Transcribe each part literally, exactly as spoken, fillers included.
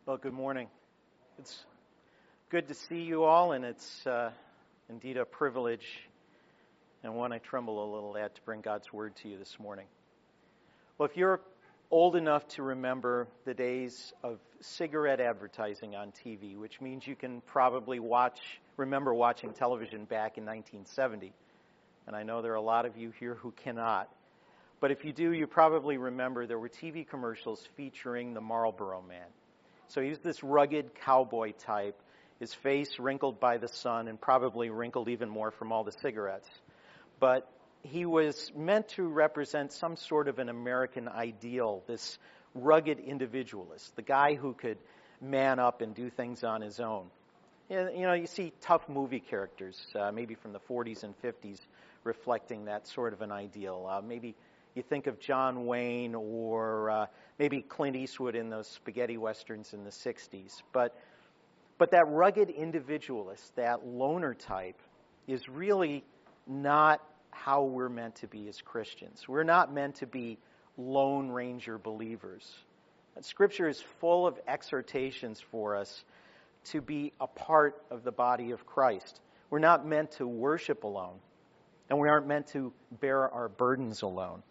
Well, good morning. It's good to see you all, and it's uh, indeed a privilege and one I tremble a little at to bring God's Word to you this morning. Well, if you're old enough to remember the days of cigarette advertising on T V, which means you can probably watch, remember watching television back in nineteen seventy, and I know there are a lot of you here who cannot, but if you do, you probably remember there were T V commercials featuring the Marlboro Man. So he's this rugged cowboy type, his face wrinkled by the sun and probably wrinkled even more from all the cigarettes. But he was meant to represent some sort of an American ideal, this rugged individualist, the guy who could man up and do things on his own. You know, you see tough movie characters, uh, maybe from the forties and fifties, reflecting that sort of an ideal. Uh, maybe you think of John Wayne or uh, maybe Clint Eastwood in those spaghetti westerns in the sixties. But, but that rugged individualist, that loner type, is really not how we're meant to be as Christians. We're not meant to be Lone Ranger believers. Scripture is full of exhortations for us to be a part of the body of Christ. We're not meant to worship alone, and we aren't meant to bear our burdens alone.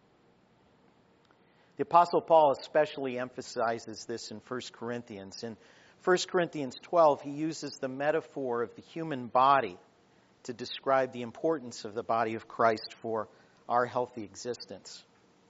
The Apostle Paul especially emphasizes this in First Corinthians. In First Corinthians twelve, he uses the metaphor of the human body to describe the importance of the body of Christ for our healthy existence.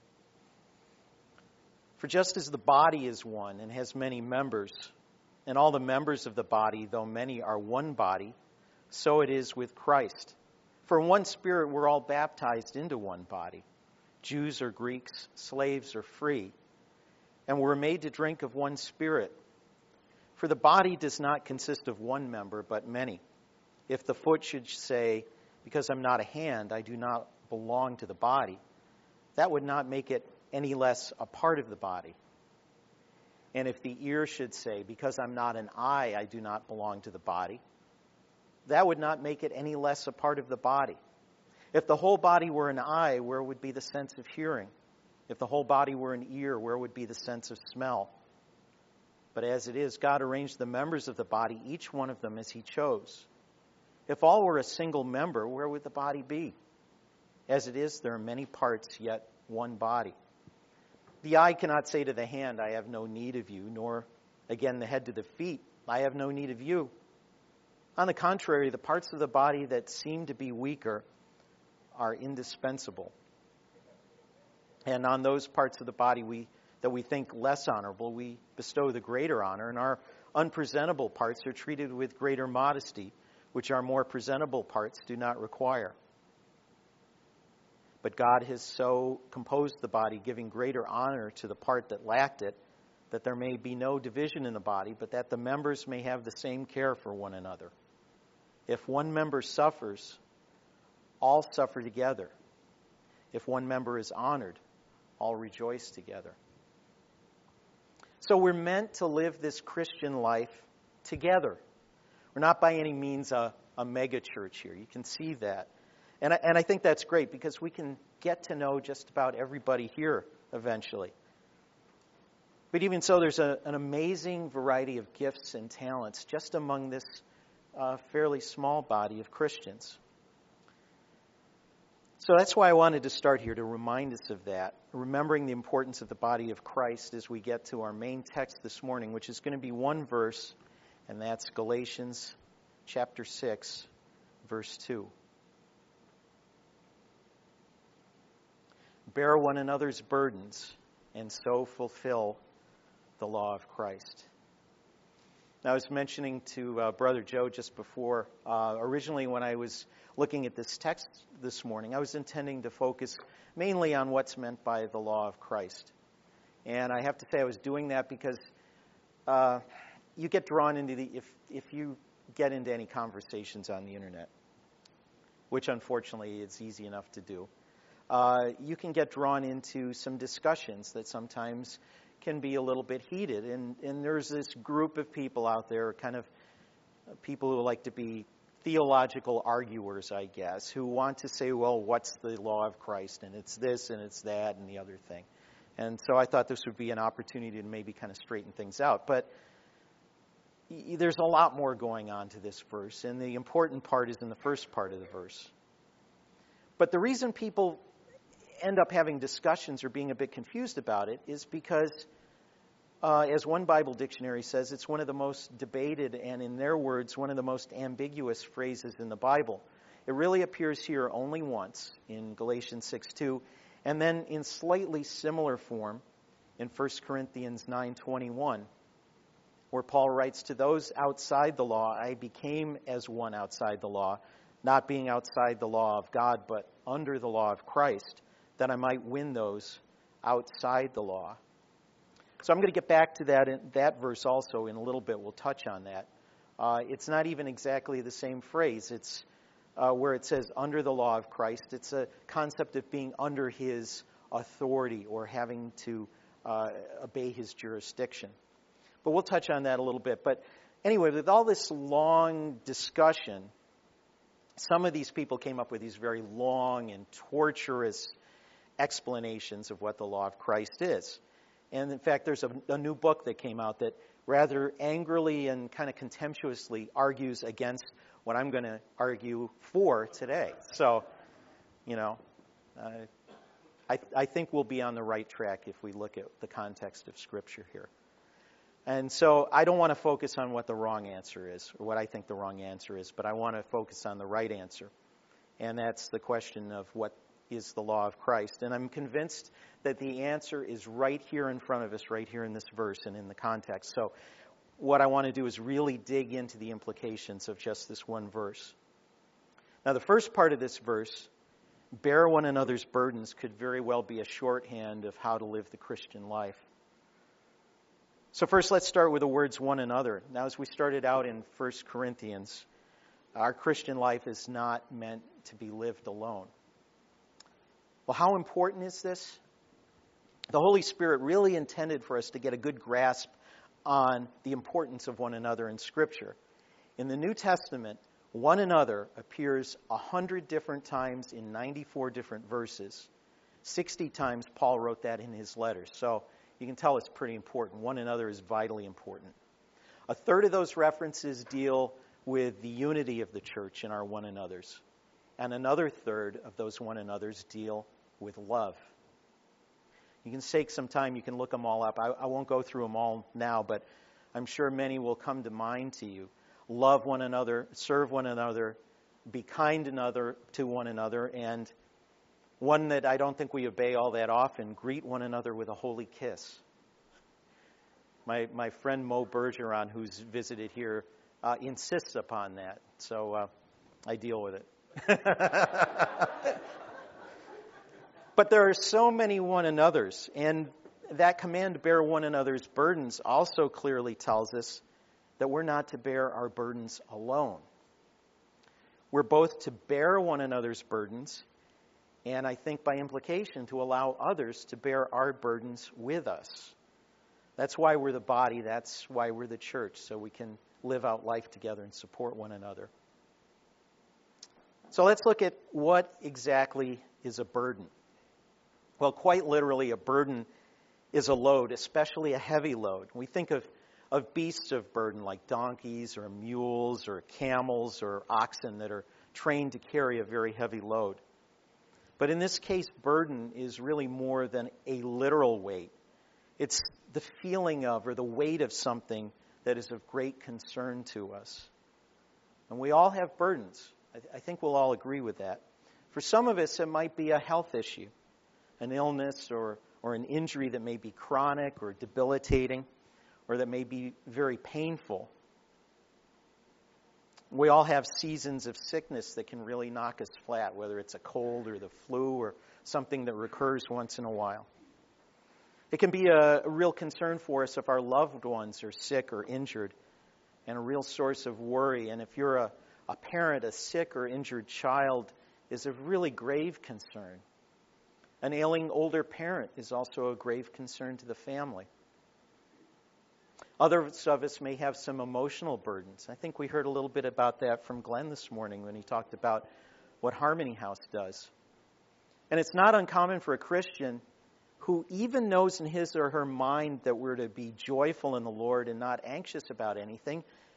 For just as the body is one and has many members, and all the members of the body, though many, are one body, so it is with Christ. For in one Spirit we're all baptized into one body. Jews or Greeks, slaves or free, and we're made to drink of one Spirit. For the body does not consist of one member, but many. If the foot should say, because I'm not a hand, I do not belong to the body, that would not make it any less a part of the body. And if the ear should say, because I'm not an eye, I do not belong to the body, that would not make it any less a part of the body. If the whole body were an eye, where would be the sense of hearing? If the whole body were an ear, where would be the sense of smell? But as it is, God arranged the members of the body, each one of them as he chose. If all were a single member, where would the body be? As it is, there are many parts, yet one body. The eye cannot say to the hand, I have no need of you, nor again the head to the feet, I have no need of you. On the contrary, the parts of the body that seem to be weaker are indispensable. And on those parts of the body we that we think less honorable, we bestow the greater honor, and our unpresentable parts are treated with greater modesty, which our more presentable parts do not require. But God has so composed the body, giving greater honor to the part that lacked it, that there may be no division in the body, but that the members may have the same care for one another. If one member suffers, all suffer together. If one member is honored, all rejoice together. So we're meant to live this Christian life together. We're not by any means a, a mega church here. You can see that. And I, and I think that's great because we can get to know just about everybody here eventually. But even so, there's a, an amazing variety of gifts and talents just among this uh, fairly small body of Christians. So that's why I wanted to start here, to remind us of that, remembering the importance of the body of Christ as we get to our main text this morning, which is going to be one verse, and that's Galatians chapter six, verse two. Bear one another's burdens, and so fulfill the law of Christ. Now, I was mentioning to uh, Brother Joe just before, uh, originally when I was looking at this text this morning, I was intending to focus mainly on what's meant by the law of Christ. And I have to say I was doing that because uh, you get drawn into the, if, if you get into any conversations on the internet, which unfortunately it's easy enough to do, uh, you can get drawn into some discussions that sometimes can be a little bit heated. And, and there's this group of people out there, kind of people who like to be theological arguers, I guess, who want to say, well, what's the law of Christ? And it's this and it's that and the other thing. And so I thought this would be an opportunity to maybe kind of straighten things out. But y- there's a lot more going on to this verse, and the important part is in the first part of the verse. But the reason people end up having discussions or being a bit confused about it is because, uh, as one Bible dictionary says, it's one of the most debated and, in their words, one of the most ambiguous phrases in the Bible. It really appears here only once in Galatians six two, and then in slightly similar form in First Corinthians nine twenty-one, where Paul writes, "To those outside the law, I became as one outside the law, not being outside the law of God, but under the law of Christ, that I might win those outside the law." So I'm going to get back to that in, that verse also in a little bit. We'll touch on that. Uh, it's not even exactly the same phrase. It's uh, where it says under the law of Christ. It's a concept of being under his authority or having to uh, obey his jurisdiction. But we'll touch on that a little bit. But anyway, with all this long discussion, some of these people came up with these very long and torturous explanations of what the law of Christ is. And in fact, there's a, a new book that came out that rather angrily and kind of contemptuously argues against what I'm going to argue for today. So, you know, uh, I, I think we'll be on the right track if we look at the context of Scripture here. And so I don't want to focus on what the wrong answer is, or what I think the wrong answer is, but I want to focus on the right answer. And that's the question of what is the law of Christ. And I'm convinced that the answer is right here in front of us, right here in this verse and in the context. So what I want to do is really dig into the implications of just this one verse. Now, the first part of this verse, bear one another's burdens, could very well be a shorthand of how to live the Christian life. So first, let's start with the words one another. Now, as we started out in First Corinthians, our Christian life is not meant to be lived alone. Well, how important is this? The Holy Spirit really intended for us to get a good grasp on the importance of one another in Scripture. In the New Testament, one another appears one hundred different times in ninety-four different verses. sixty times Paul wrote that in his letters. So you can tell it's pretty important. One another is vitally important. A third of those references deal with the unity of the church in our one another's. And another third of those one another's deal with love. You can take some time, you can look them all up. I, I won't go through them all now, but I'm sure many will come to mind to you. Love one another, serve one another, be kind another to one another, and one that I don't think we obey all that often, greet one another with a holy kiss. My my friend Mo Bergeron, who's visited here, uh, insists upon that, so uh, I deal with it. But there are so many one another's, and that command to bear one another's burdens also clearly tells us that we're not to bear our burdens alone. We're both to bear one another's burdens, and I think by implication to allow others to bear our burdens with us. That's why we're the body, that's why we're the church, so we can live out life together and support one another. So let's look at what exactly is a burden. Well, quite literally, a burden is a load, especially a heavy load. We think of, of beasts of burden like donkeys or mules or camels or oxen that are trained to carry a very heavy load. But in this case, burden is really more than a literal weight. It's the feeling of or the weight of something that is of great concern to us. And we all have burdens. I, th- I think we'll all agree with that. For some of us, it might be a health issue, an illness or, or an injury that may be chronic or debilitating or that may be very painful. We all have seasons of sickness that can really knock us flat, whether it's a cold or the flu or something that recurs once in a while. It can be a, a real concern for us if our loved ones are sick or injured, and a real source of worry. And if you're a, a parent, a sick or injured child is a really grave concern. An ailing older parent is also a grave concern to the family. Others of us may have some emotional burdens. I think we heard a little bit about that from Glenn this morning when he talked about what Harmony House does. And it's not uncommon for a Christian who even knows in his or her mind that we're to be joyful in the Lord and not anxious about anything,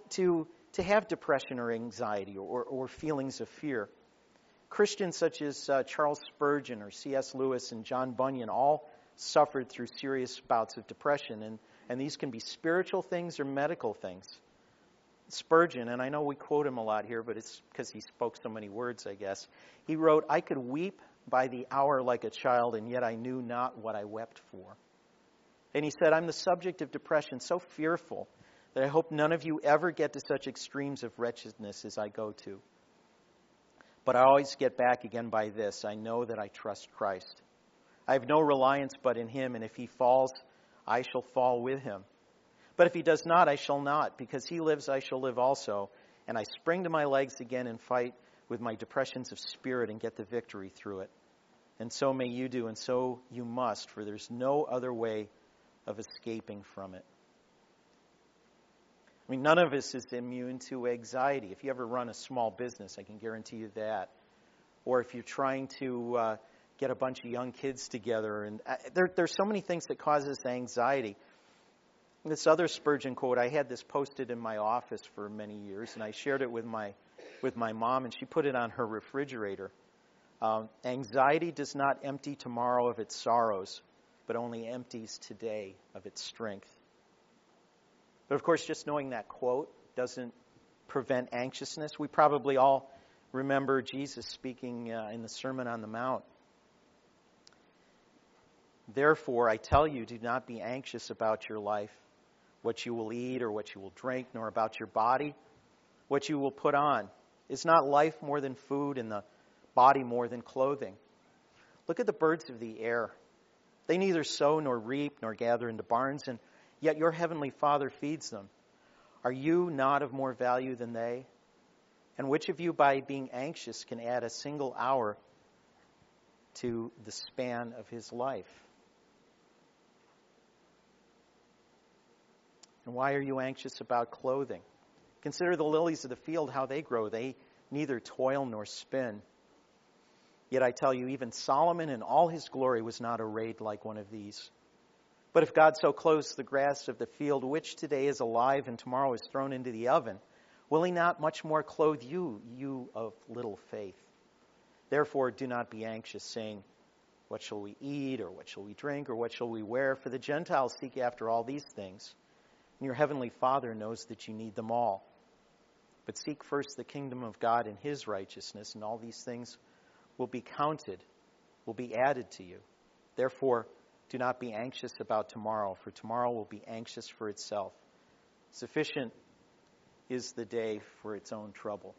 to, to have depression or anxiety or, or feelings of fear. Christians such as uh, Charles Spurgeon or C S Lewis and John Bunyan all suffered through serious bouts of depression, and, and these can be spiritual things or medical things. Spurgeon, and I know we quote him a lot here, but it's because he spoke so many words, I guess. He wrote, "I could weep by the hour like a child, and yet I knew not what I wept for." And he said, "I'm the subject of depression, so fearful that I hope none of you ever get to such extremes of wretchedness as I go to. But I always get back again by this: I know that I trust Christ. I have no reliance but in him, and if he falls, I shall fall with him. But if he does not, I shall not. Because he lives, I shall live also. And I spring to my legs again and fight with my depressions of spirit and get the victory through it. And so may you do, and so you must, for there's no other way of escaping from it." I mean, none of us is immune to anxiety. If you ever run a small business, I can guarantee you that. Or if you're trying to uh, get a bunch of young kids together. And uh, there, there's so many things that cause us anxiety. This other Spurgeon quote, I had this posted in my office for many years, and I shared it with my with my mom, and she put it on her refrigerator. Um, Anxiety does not empty tomorrow of its sorrows, but only empties today of its strength. But of course, just knowing that quote doesn't prevent anxiousness. We probably all remember Jesus speaking uh, in the Sermon on the Mount. "Therefore, I tell you, do not be anxious about your life, what you will eat or what you will drink, nor about your body, what you will put on. Is not life more than food, and the body more than clothing? Look at the birds of the air. They neither sow nor reap nor gather into barns, and yet your heavenly Father feeds them. Are you not of more value than they? And which of you, by being anxious, can add a single hour to the span of his life?" And why are you anxious about clothing? Consider the lilies of the field, how they grow. They neither toil nor spin. Yet I tell you, even Solomon in all his glory was not arrayed like one of these. But if God so clothes the grass of the field, which today is alive and tomorrow is thrown into the oven, will he not much more clothe you, you of little faith? Therefore do not be anxious, saying, what shall we eat, or what shall we drink, or what shall we wear? For the Gentiles seek after all these things, and your heavenly Father knows that you need them all. But seek first the kingdom of God and his righteousness, and all these things will be counted, will be added to you. Therefore, do not be anxious about tomorrow, for tomorrow will be anxious for itself. Sufficient is the day for its own trouble.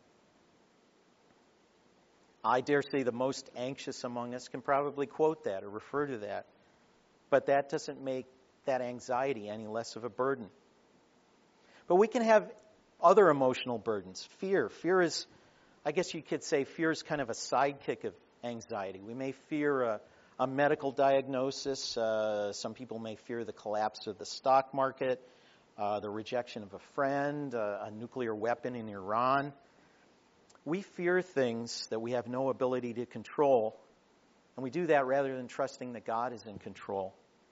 I dare say the most anxious among us can probably quote that or refer to that. But that doesn't make that anxiety any less of a burden. But we can have other emotional burdens. Fear. Fear is, I guess you could say, fear is kind of a sidekick of anxiety. We may fear a, a medical diagnosis. Uh, some people may fear the collapse of the stock market, uh, the rejection of a friend, uh, a nuclear weapon in Iran. We fear things that we have no ability to control, and we do that rather than trusting that God is in control.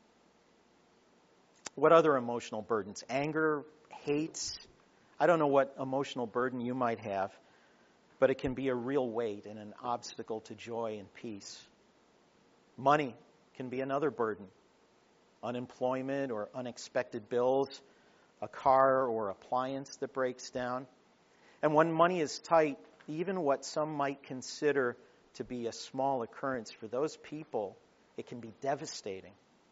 What other emotional burdens? Anger, hate. I don't know what emotional burden you might have, but it can be a real weight and an obstacle to joy and peace. Money can be another burden. Unemployment or unexpected bills, a car or appliance that breaks down. And when money is tight, even what some might consider to be a small occurrence, for those people, it can be devastating.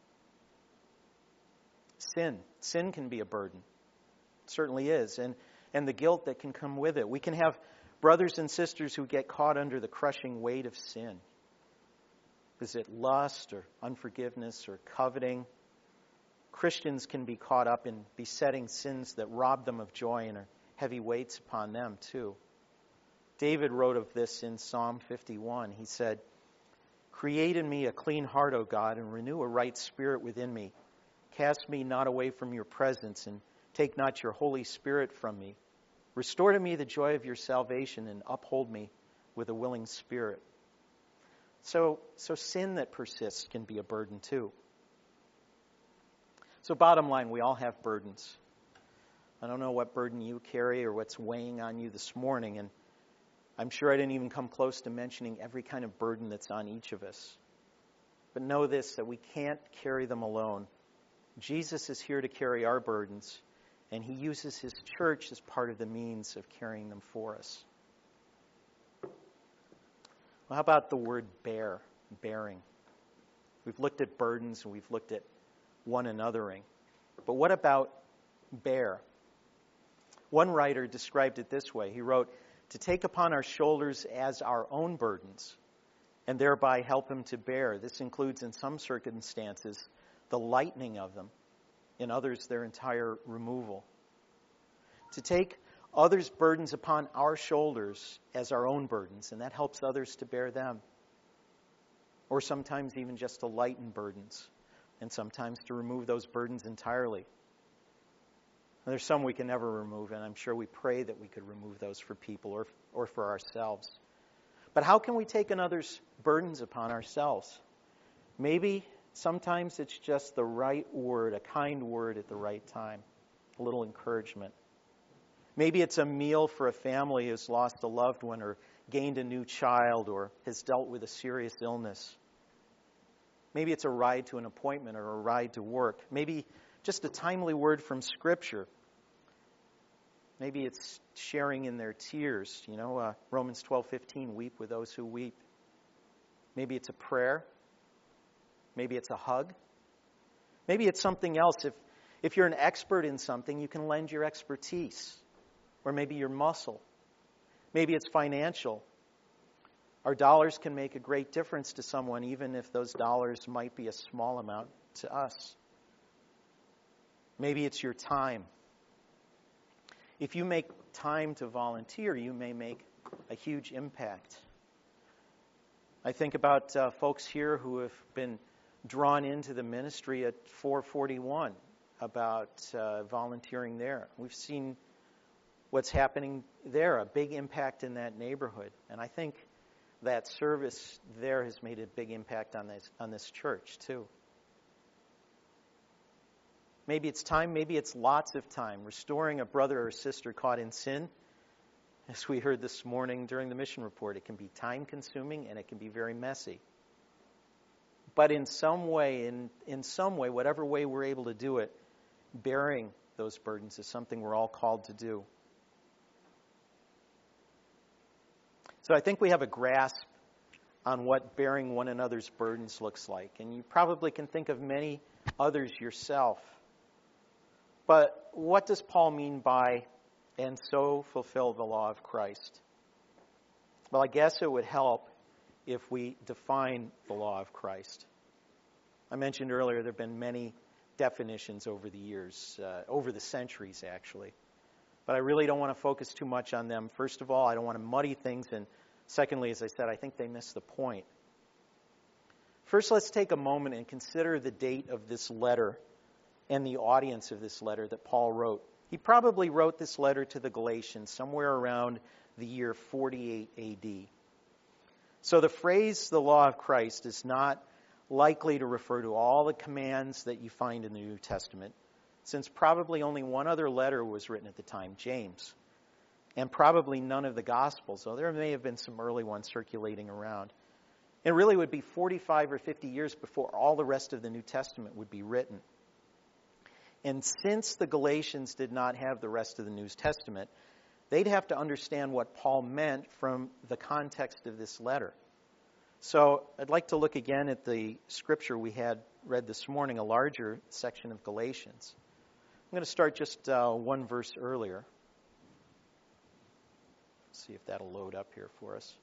Sin. Sin can be a burden. It certainly is. And, and the guilt that can come with it. We can have brothers and sisters who get caught under the crushing weight of sin. Is it lust or unforgiveness or coveting? Christians can be caught up in besetting sins that rob them of joy and are heavy weights upon them too. David wrote of this in Psalm fifty-one. He said, "Create in me a clean heart, O God, and renew a right spirit within me. Cast me not away from your presence, and take not your Holy Spirit from me. Restore to me the joy of your salvation, and uphold me with a willing spirit." So, so sin that persists can be a burden too. So bottom line, we all have burdens. I don't know what burden you carry or what's weighing on you this morning, and I'm sure I didn't even come close to mentioning every kind of burden that's on each of us. But know this, that we can't carry them alone. Jesus is here to carry our burdens, and he uses his church as part of the means of carrying them for us. Well, how about the word bear, bearing? We've looked at burdens and we've looked at one anothering. But what about bear? One writer described it this way. He wrote, to take upon our shoulders as our own burdens and thereby help him to bear. This includes, in some circumstances, the lightening of them. In others, their entire removal. To take others' burdens upon our shoulders as our own burdens, and that helps others to bear them. Or sometimes even just to lighten burdens, and sometimes to remove those burdens entirely. And there's some we can never remove, and I'm sure we pray that we could remove those for people or, or for ourselves. But how can we take another's burdens upon ourselves? Maybe sometimes it's just the right word, a kind word at the right time, a little encouragement. Maybe it's a meal for a family who's lost a loved one or gained a new child or has dealt with a serious illness. Maybe it's a ride to an appointment or a ride to work. Maybe just a timely word from Scripture. Maybe it's sharing in their tears. You know, uh, Romans twelve fifteen, weep with those who weep. Maybe it's a prayer. Maybe it's a hug. Maybe it's something else. If, if you're an expert in something, you can lend your expertise. Or maybe your muscle. Maybe it's financial. Our dollars can make a great difference to someone, even if those dollars might be a small amount to us. Maybe it's your time. If you make time to volunteer, you may make a huge impact. I think about uh, folks here who have been drawn into the ministry at four forty-one about uh, volunteering there. We've seen what's happening there, a big impact in that neighborhood. And I think that service there has made a big impact on this, on this church too. Maybe it's time, maybe it's lots of time. Restoring a brother or sister caught in sin, as we heard this morning during the mission report, it can be time-consuming and it can be very messy. But in some way, in, in some way, whatever way we're able to do it, bearing those burdens is something we're all called to do. So I think we have a grasp on what bearing one another's burdens looks like. And you probably can think of many others yourself. But what does Paul mean by, and so fulfill the law of Christ? Well, I guess it would help if we define the law of Christ. I mentioned earlier there have been many definitions over the years, uh, over the centuries actually. But I really don't want to focus too much on them. First of all, I don't want to muddy things. And secondly, as I said, I think they miss the point. First, let's take a moment and consider the date of this letter and the audience of this letter that Paul wrote. He probably wrote this letter to the Galatians somewhere around the year forty-eight A D. So the phrase, the law of Christ, is not likely to refer to all the commands that you find in the New Testament, since probably only one other letter was written at the time, James, and probably none of the Gospels, though there may have been some early ones circulating around. It really would be forty-five or fifty years before all the rest of the New Testament would be written. And since the Galatians did not have the rest of the New Testament, they'd have to understand what Paul meant from the context of this letter. So I'd like to look again at the scripture we had read this morning, a larger section of Galatians. I'm going to start just uh, one verse earlier. Let's see if that'll load up here for us.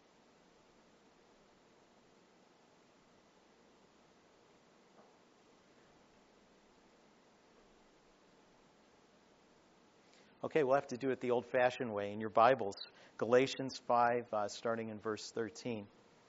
Okay, we'll have to do it the old-fashioned way. In your Bibles, Galatians five, uh, starting in verse thirteen.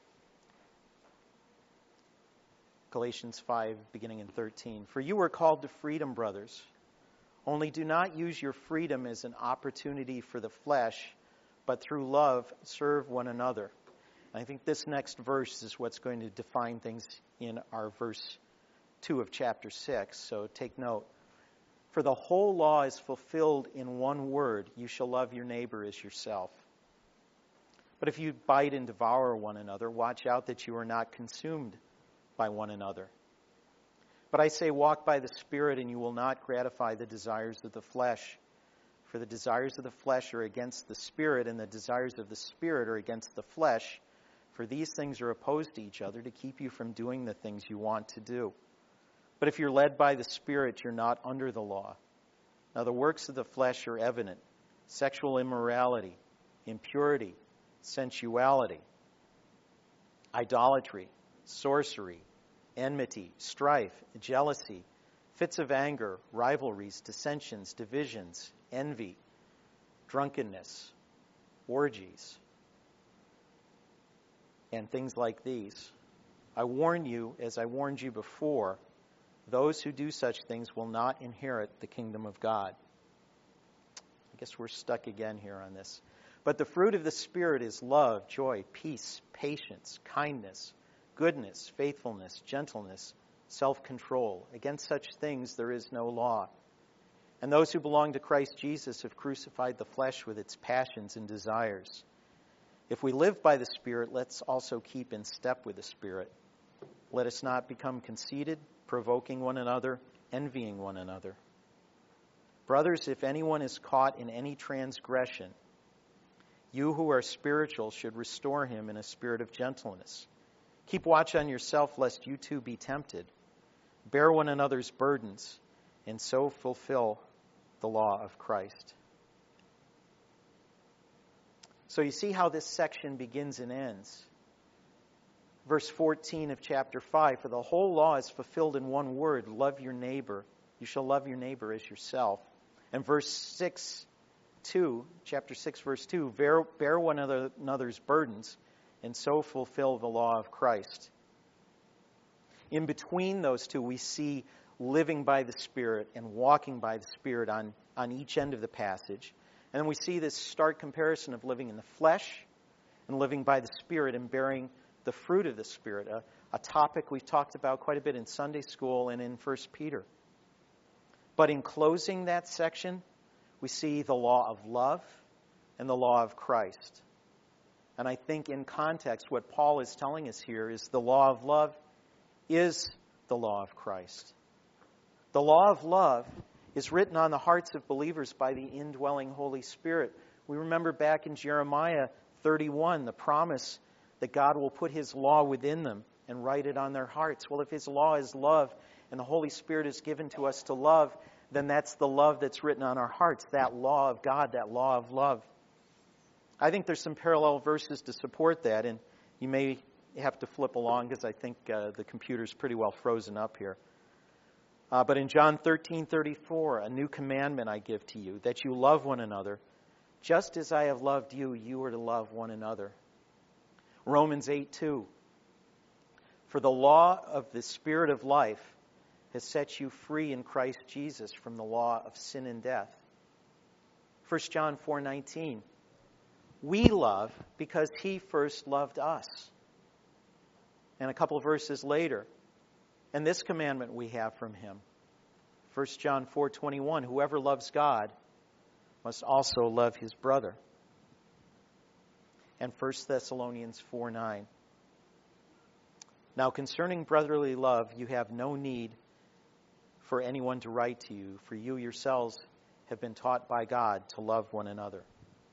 Galatians five, beginning in thirteen. For you were called to freedom, brothers. Only do not use your freedom as an opportunity for the flesh, but through love serve one another. And I think this next verse is what's going to define things in our verse two of chapter six. So take note. For the whole law is fulfilled in one word, you shall love your neighbor as yourself. But if you bite and devour one another, watch out that you are not consumed by one another. But I say, walk by the Spirit, and you will not gratify the desires of the flesh. For the desires of the flesh are against the Spirit, and the desires of the Spirit are against the flesh. For these things are opposed to each other to keep you from doing the things you want to do. But if you're led by the Spirit, you're not under the law. Now the works of the flesh are evident: sexual immorality, impurity, sensuality, idolatry, sorcery, enmity, strife, jealousy, fits of anger, rivalries, dissensions, divisions, envy, drunkenness, orgies, and things like these. I warn you, as I warned you before, those who do such things will not inherit the kingdom of God. I guess we're stuck again here on this. But the fruit of the Spirit is love, joy, peace, patience, kindness, goodness, faithfulness, gentleness, self-control. Against such things there is no law. And those who belong to Christ Jesus have crucified the flesh with its passions and desires. If we live by the Spirit, let's also keep in step with the Spirit. Let us not become conceited, provoking one another, envying one another. Brothers, if anyone is caught in any transgression, you who are spiritual should restore him in a spirit of gentleness. Keep watch on yourself, lest you too be tempted. Bear one another's burdens, and so fulfill the law of Christ. So you see how this section begins and ends. Verse fourteen of chapter five, for the whole law is fulfilled in one word, love your neighbor. You shall love your neighbor as yourself. And verse six, two, chapter six, verse two, bear, bear one another's burdens, and so fulfill the law of Christ. In between those two, we see living by the Spirit and walking by the Spirit on, on each end of the passage. And then we see this stark comparison of living in the flesh and living by the Spirit and bearing the fruit of the Spirit, a, a topic we've talked about quite a bit in Sunday school and in First Peter. But in closing that section, we see the law of love and the law of Christ. And I think in context, what Paul is telling us here is the law of love is the law of Christ. The law of love is written on the hearts of believers by the indwelling Holy Spirit. We remember back in Jeremiah thirty-one, the promise that God will put His law within them and write it on their hearts. Well, if His law is love and the Holy Spirit is given to us to love, then that's the love that's written on our hearts, that law of God, that law of love. I think there's some parallel verses to support that, and you may have to flip along because I think uh, the computer's pretty well frozen up here. Uh, but in John thirteen thirty-four, a new commandment I give to you, that you love one another. Just as I have loved you, you are to love one another. Romans eight two, for the law of the Spirit of life has set you free in Christ Jesus from the law of sin and death. First John four nineteen, we love because He first loved us. And a couple of verses later, and this commandment we have from Him. First John four twenty-one, whoever loves God must also love his brother. And First Thessalonians four nine. Now concerning brotherly love, you have no need for anyone to write to you, for you yourselves have been taught by God to love one another.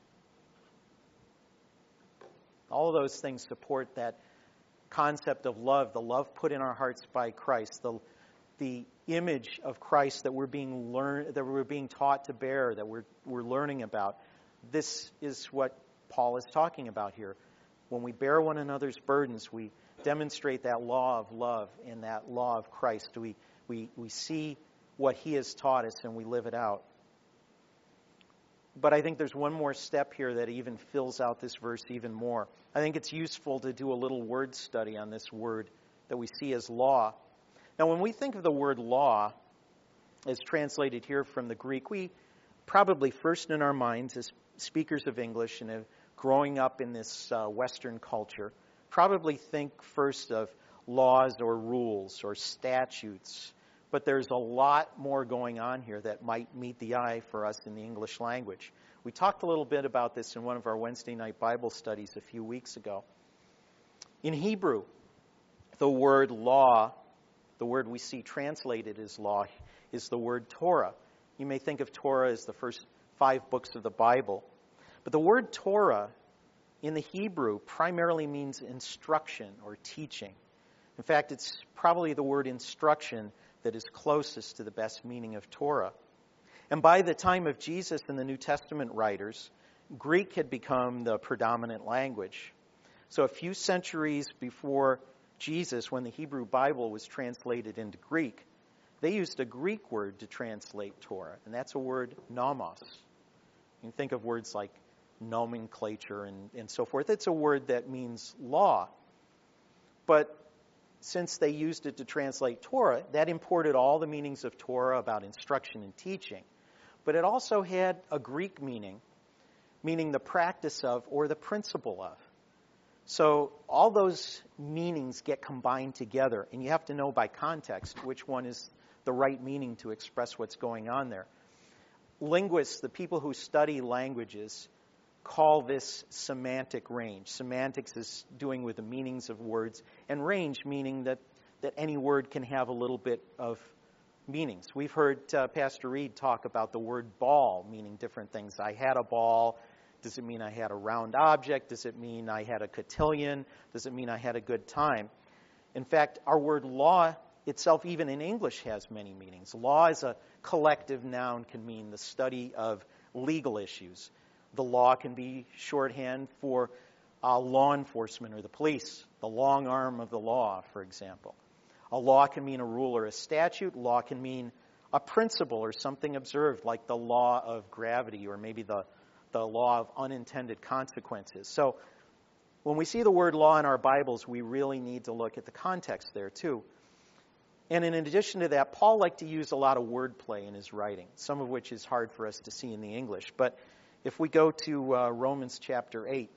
All of those things support that concept of love, the love put in our hearts by Christ, the the image of Christ that we're being learn that we're being taught to bear, that we're we're learning about. This is what Paul is talking about here. When we bear one another's burdens, we demonstrate that law of love and that law of Christ. We we we see what He has taught us and we live it out. But I think there's one more step here that even fills out this verse even more. I think it's useful to do a little word study on this word that we see as law. Now, when we think of the word law, as translated here from the Greek, we probably first in our minds, as speakers of English and growing up in this uh, Western culture, probably think first of laws or rules or statutes but there's a lot more going on here that might meet the eye for us in the English language. We talked a little bit about this in one of our Wednesday night Bible studies a few weeks ago. In Hebrew, the word law, the word we see translated as law, is the word Torah. You may think of Torah as the first five books of the Bible. But the word Torah in the Hebrew primarily means instruction or teaching. In fact, it's probably the word instruction that is closest to the best meaning of Torah. And by the time of Jesus and the New Testament writers, Greek had become the predominant language. So a few centuries before Jesus, when the Hebrew Bible was translated into Greek, they used a Greek word to translate Torah, and that's a word nomos. You can think of words like nomenclature and, and so forth. It's a word that means law. But since they used it to translate Torah, that imported all the meanings of Torah about instruction and teaching. But it also had a Greek meaning, meaning the practice of or the principle of. So all those meanings get combined together, and you have to know by context which one is the right meaning to express what's going on there. Linguists, the people who study languages, call this semantic range. Semantics is doing with the meanings of words, and range meaning that, that any word can have a little bit of meanings. We've heard uh, Pastor Reed talk about the word ball meaning different things. I had a ball. Does it mean I had a round object? Does it mean I had a cotillion? Does it mean I had a good time? In fact, our word law itself, even in English, has many meanings. Law as a collective noun can mean the study of legal issues. The law can be shorthand for uh, law enforcement or the police, the long arm of the law, for example. A law can mean a rule or a statute. Law can mean a principle or something observed, like the law of gravity or maybe the, the law of unintended consequences. So when we see the word law in our Bibles, we really need to look at the context there too. And in addition to that, Paul liked to use a lot of wordplay in his writing, some of which is hard for us to see in the English. But if we go to uh, Romans chapter eight,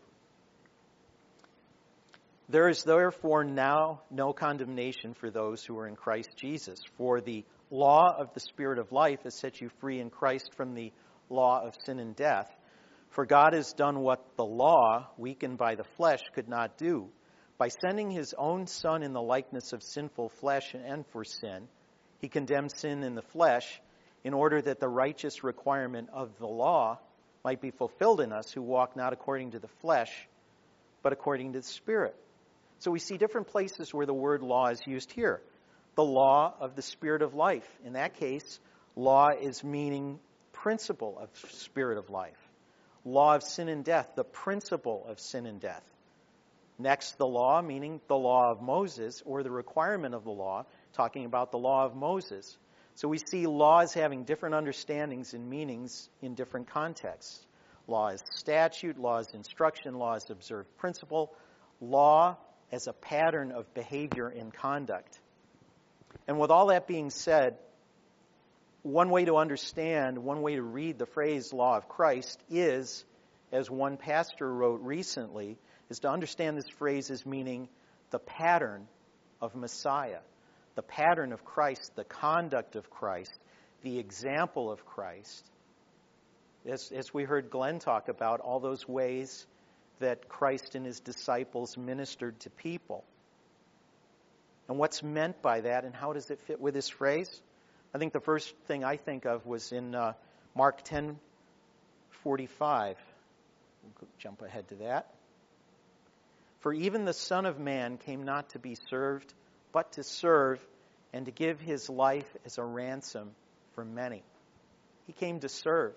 there is therefore now no condemnation for those who are in Christ Jesus. For the law of the Spirit of life has set you free in Christ from the law of sin and death. For God has done what the law, weakened by the flesh, could not do. By sending his own Son in the likeness of sinful flesh and for sin, he condemned sin in the flesh in order that the righteous requirement of the law might be fulfilled in us who walk not according to the flesh, but according to the Spirit. So we see different places where the word law is used here. The law of the Spirit of life. In that case, law is meaning principle of Spirit of life. Law of sin and death, the principle of sin and death. Next, the law, meaning the law of Moses, or the requirement of the law, talking about the law of Moses. So we see law as having different understandings and meanings in different contexts. Law is statute, law is instruction, law is observed principle, law as a pattern of behavior and conduct. And with all that being said, one way to understand, one way to read the phrase law of Christ is, as one pastor wrote recently, is to understand this phrase as meaning the pattern of Messiah, the pattern of Christ, the conduct of Christ, the example of Christ. As, as we heard Glenn talk about, all those ways that Christ and his disciples ministered to people. And what's meant by that, and how does it fit with this phrase? I think the first thing I think of was in uh, Mark ten forty-five. We'll jump ahead to that. For even the Son of Man came not to be served, but to serve, and to give his life as a ransom for many. He came to serve.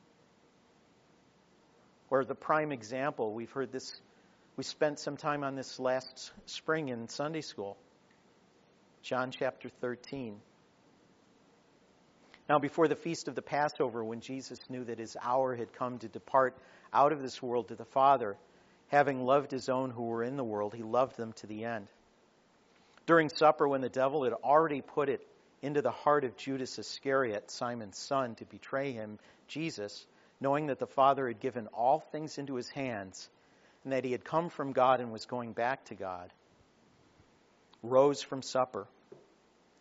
Or the prime example, we've heard this, we spent some time on this last spring in Sunday school. John chapter thirteen. Now, before the feast of the Passover, when Jesus knew that his hour had come to depart out of this world to the Father, having loved his own who were in the world, he loved them to the end. During supper, when the devil had already put it into the heart of Judas Iscariot, Simon's son, to betray him, Jesus, knowing that the Father had given all things into his hands, and that he had come from God and was going back to God, rose from supper.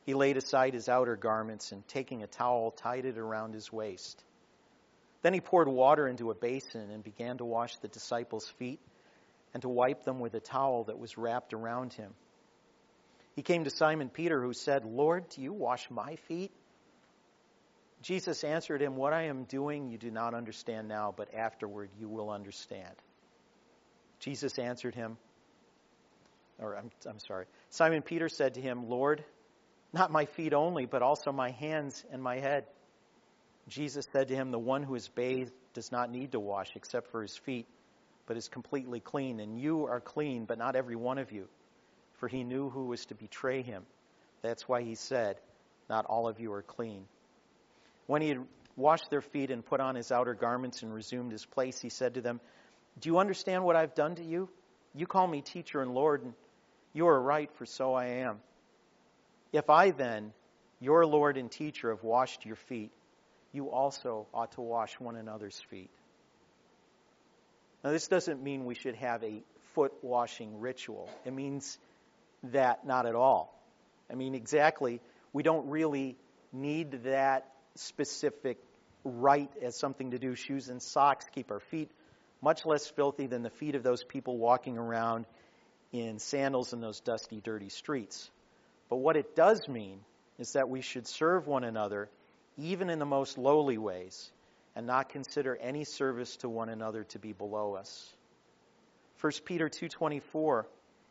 He laid aside his outer garments and, taking a towel, tied it around his waist. Then he poured water into a basin and began to wash the disciples' feet and to wipe them with a towel that was wrapped around him. He came to Simon Peter, who said, "Lord, do you wash my feet?" Jesus answered him, "What I am doing you do not understand now, but afterward you will understand." Jesus answered him, or I'm, I'm sorry, Simon Peter said to him, "Lord, not my feet only, but also my hands and my head." Jesus said to him, "The one who is bathed does not need to wash except for his feet, but is completely clean. And you are clean, but not every one of you." For he knew who was to betray him. That's why he said, "Not all of you are clean." When he had washed their feet and put on his outer garments and resumed his place, he said to them, "Do you understand what I've done to you? You call me teacher and Lord, and you are right, for so I am. If I then, your Lord and teacher, have washed your feet, you also ought to wash one another's feet." Now, this doesn't mean we should have a foot washing ritual. It means that not at all. I mean, exactly, we don't really need that specific rite as something to do. Shoes and socks keep our feet much less filthy than the feet of those people walking around in sandals in those dusty, dirty streets. But what it does mean is that we should serve one another even in the most lowly ways and not consider any service to one another to be below us. First Peter two twenty-four,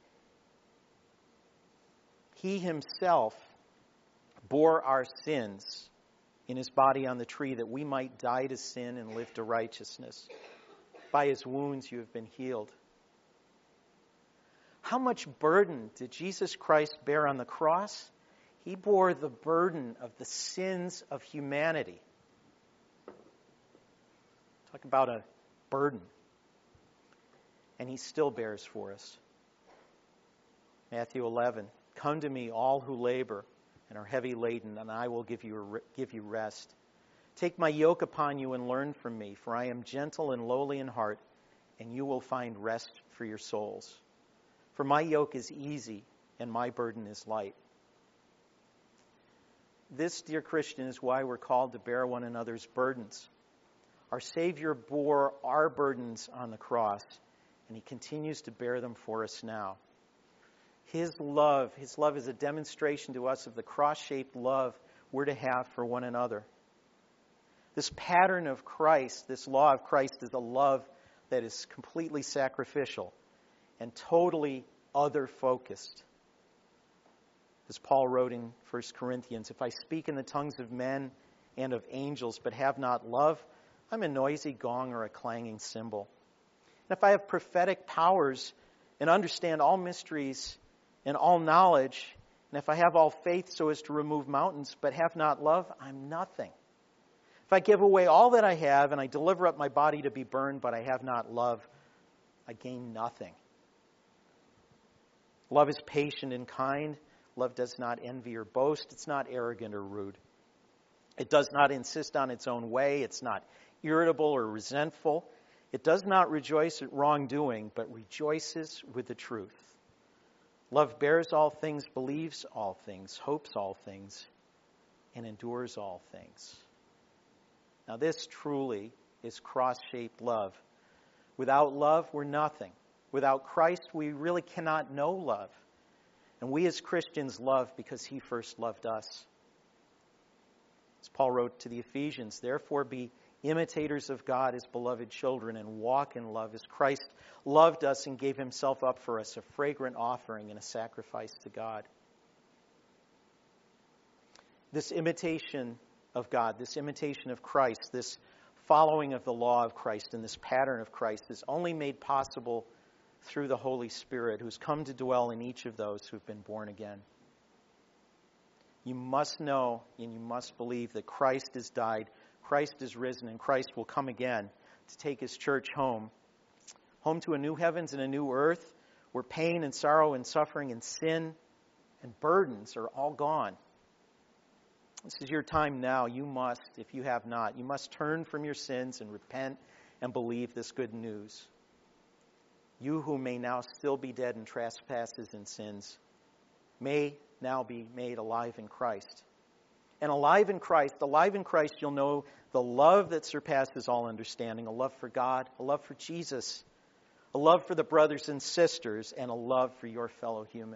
He himself bore our sins in his body on the tree that we might die to sin and live to righteousness. By his wounds you have been healed. How much burden did Jesus Christ bear on the cross? He bore the burden of the sins of humanity. Talk about a burden. And he still bears for us. Matthew eleven, "Come to me, all who labor and are heavy laden, and I will give you give you rest. Take my yoke upon you and learn from me, for I am gentle and lowly in heart, and you will find rest for your souls. For my yoke is easy and my burden is light." This, dear Christian, is why we're called to bear one another's burdens. Our Savior bore our burdens on the cross, and he continues to bear them for us now. His love, his love is a demonstration to us of the cross-shaped love we're to have for one another. This pattern of Christ, this law of Christ, is a love that is completely sacrificial and totally other-focused. As Paul wrote in First Corinthians, "If I speak in the tongues of men and of angels, but have not love, I'm a noisy gong or a clanging cymbal. And if I have prophetic powers and understand all mysteries and all knowledge, and if I have all faith so as to remove mountains, but have not love, I'm nothing. If I give away all that I have and I deliver up my body to be burned, but I have not love, I gain nothing." Love is patient and kind. Love does not envy or boast. It's not arrogant or rude. It does not insist on its own way. It's not irritable or resentful. It does not rejoice at wrongdoing, but rejoices with the truth. Love bears all things, believes all things, hopes all things, and endures all things. Now this truly is cross-shaped love. Without love, we're nothing. Without Christ, we really cannot know love. And we as Christians love because he first loved us. As Paul wrote to the Ephesians, "Therefore be imitators of God as beloved children and walk in love as Christ loved us and gave himself up for us, a fragrant offering and a sacrifice to God." This imitation of God, this imitation of Christ, this following of the law of Christ and this pattern of Christ is only made possible through the Holy Spirit, who's come to dwell in each of those who've been born again. You must know and you must believe that Christ has died, Christ is risen, and Christ will come again to take his church home. Home to a new heavens and a new earth where pain and sorrow and suffering and sin and burdens are all gone. This is your time now. You must, if you have not, you must turn from your sins and repent and believe this good news. You who may now still be dead in trespasses and sins may now be made alive in Christ. And alive in Christ, alive in Christ, you'll know the love that surpasses all understanding, a love for God, a love for Jesus, a love for the brothers and sisters, and a love for your fellow human.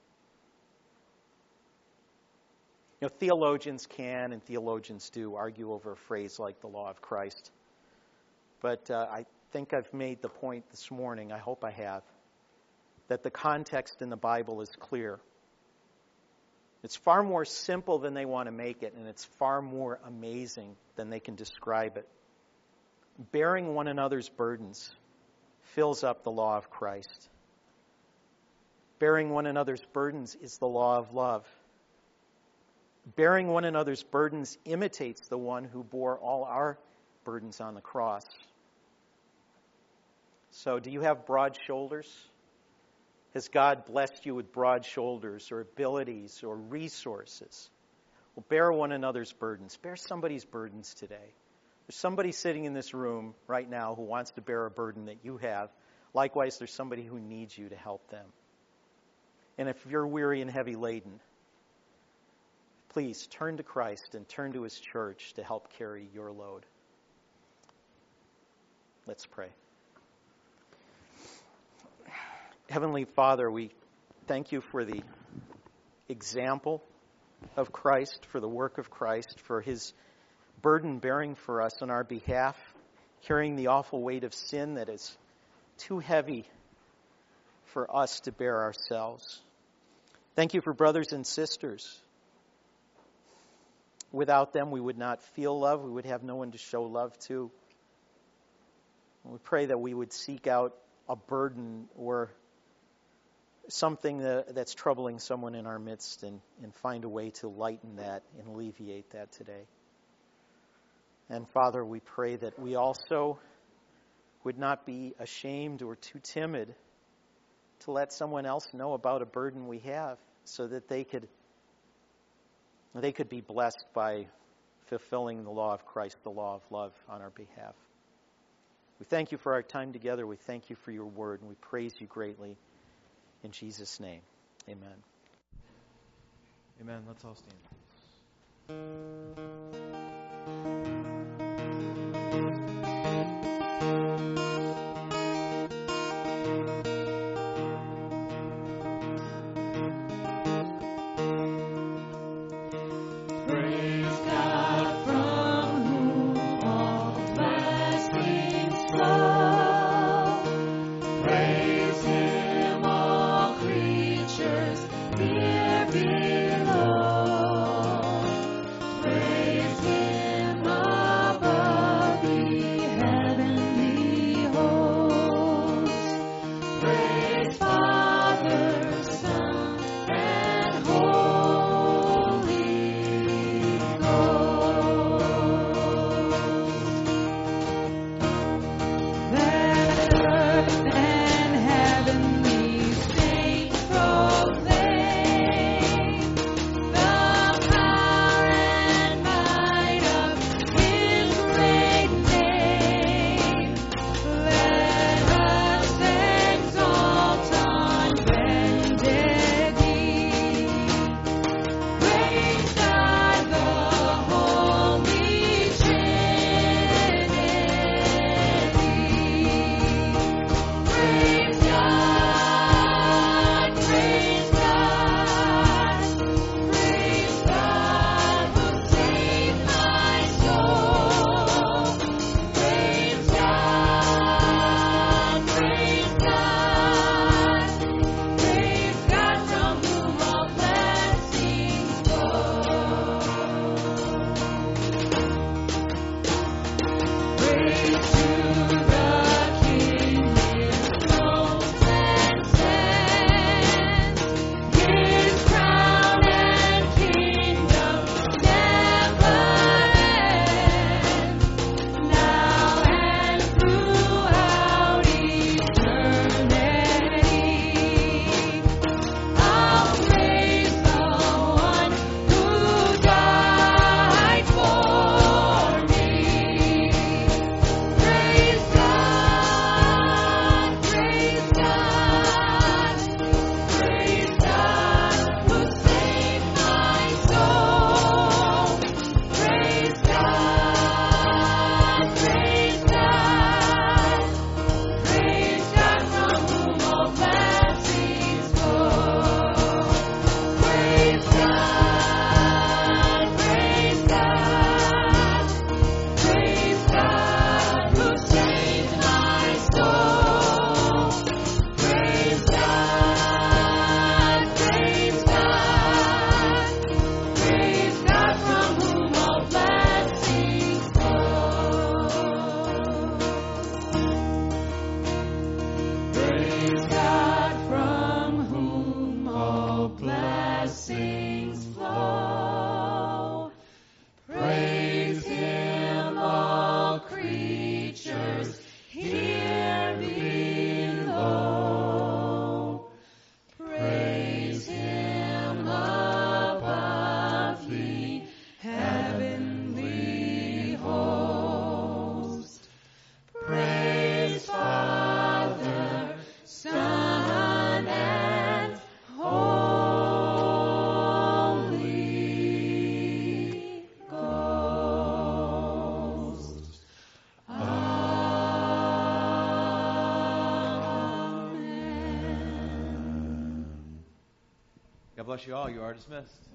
You know, theologians can and theologians do argue over a phrase like the law of Christ. But uh, I think I've made the point this morning, I hope I have, that the context in the Bible is clear. It's far more simple than they want to make it, and it's far more amazing than they can describe it. Bearing one another's burdens fills up the law of Christ. Bearing one another's burdens is the law of love. Bearing one another's burdens imitates the one who bore all our burdens on the cross. So, do you have broad shoulders? Has God blessed you with broad shoulders or abilities or resources? Well, bear one another's burdens. Bear somebody's burdens today. There's somebody sitting in this room right now who wants to bear a burden that you have. Likewise, there's somebody who needs you to help them. And if you're weary and heavy laden, please turn to Christ and turn to His church to help carry your load. Let's pray. Heavenly Father, we thank you for the example of Christ, for the work of Christ, for His burden bearing for us on our behalf, carrying the awful weight of sin that is too heavy for us to bear ourselves. Thank you for brothers and sisters. Without them, we would not feel love. We would have no one to show love to. And we pray that we would seek out a burden or something that, that's troubling someone in our midst and, and find a way to lighten that and alleviate that today. And Father, we pray that we also would not be ashamed or too timid to let someone else know about a burden we have so that they could they could be blessed by fulfilling the law of Christ, the law of love on our behalf. We thank you for our time together. We thank you for your word, and we praise you greatly. In Jesus' name, amen. Amen. Let's all stand. Proclaim God bless you all. You are dismissed.